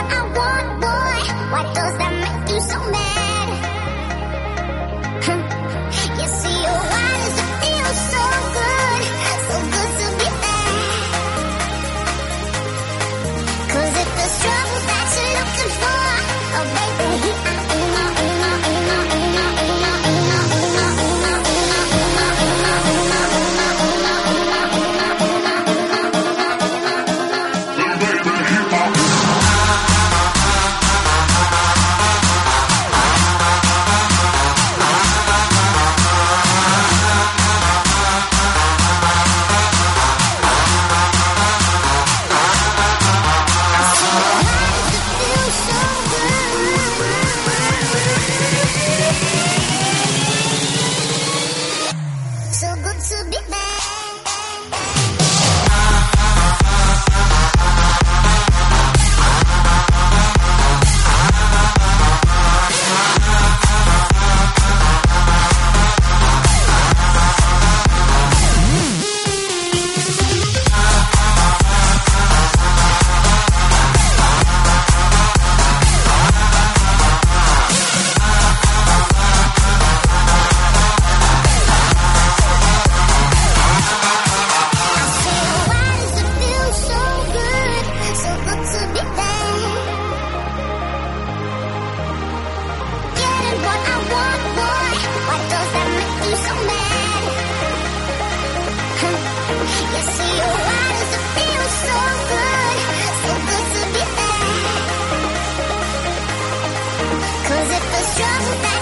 what I want, boy. Why does that make you so mad? You see, why does it feel so good to be bad? 'Cause if there's trouble that you're looking for, oh baby, here I am. So good to be back. Trouble that